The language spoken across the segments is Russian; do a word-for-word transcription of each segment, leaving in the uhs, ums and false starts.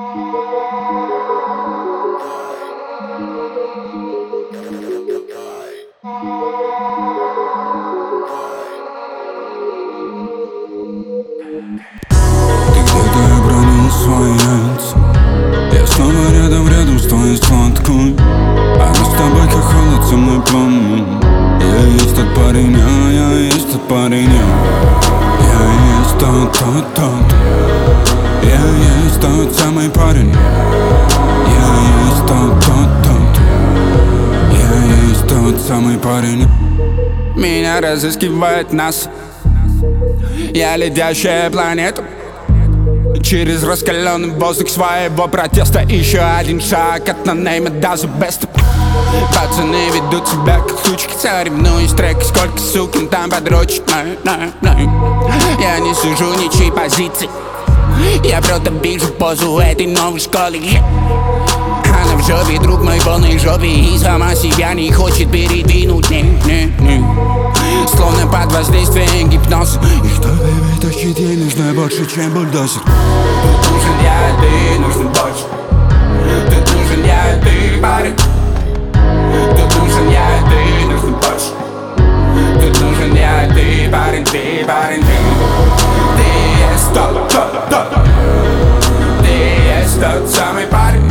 где-то обронил свои яйца. Я снова рядом, рядом с твоей сладкой. А мы с тобой как холод, со мной пламя. Я есть тот парень, а я есть тот парень, а я есть тот, тот, тот. Я есть тот самый парень. Я есть тот, тот, тот. Я есть тот самый парень. Меня разыскивает НАСА. Я летящая планета. Через раскаленный воздух своего протеста. Еще один шаг от нонейма до the best. Пацаны ведут себя как сучки, соревнуюсь в треке, сколько сукин там подрочит. Я не сужу ничьей позиции. Я просто вижу позу этой новой школы. Она в жопе, друг мой, полной жопе. И сама себя не хочет передвинуть, не, не, не. Словно под воздействием гипноза. И чтобы вытащить ей нужно больше, чем бульдозер. Тут нужен я, ты нужен больше. Тут нужен я, ты парень. Тут нужен я, ты нужен больше. Тут нужен я, ты парень, ты парень, ты. Ты есть тот, тот, тот. Ты есть тот самый парень.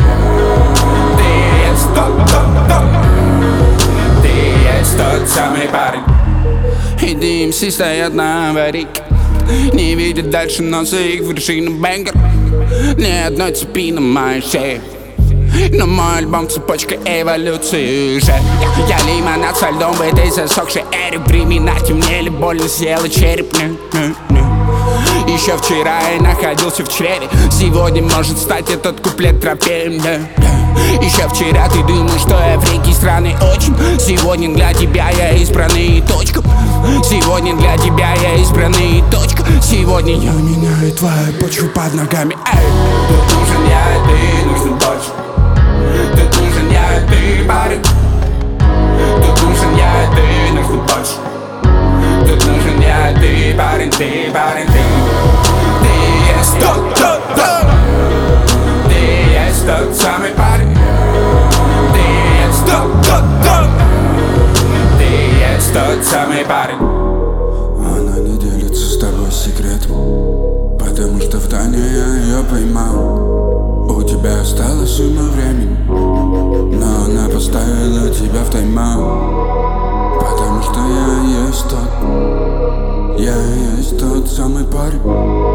Ты есть тот, тот, тот. Ты есть тот самый парень. И ди эм си стоят на аварийке. Не видят дальше носа, их вершина бэнгер. Ни одной цепи на моей шее. Но мой альбом цепочка эволюции уже. Я лимонад со льдом в этой засохшей эре. Времена темнели, больно съела череп. Не, не, не. Еще вчера я находился в чреве. Сегодня может стать этот куплет тропеем, да, да. Еще вчера ты думал, что Африки страны очень. Сегодня для тебя я избранный, точка. Сегодня для тебя я избранный, точка. Сегодня я меняю твою почву под ногами. Эй. Тут нужен я, ты нужен больше. Тут нужен я, ты парень. Тут нужен я, ты нужен больше. Тут нужен я, ты парень, ты парень, ты. Ты есть тот, тот, тот. Ты есть тот самый парень. Ты есть тот, тот, тот. Ты есть тот самый парень. Она не делится с тобой секретом, потому что в тайне я ее поймал. У тебя осталось уйма времени, но она поставила тебя в тайм-аут. Потому что я есть тот, я есть тот самый парень.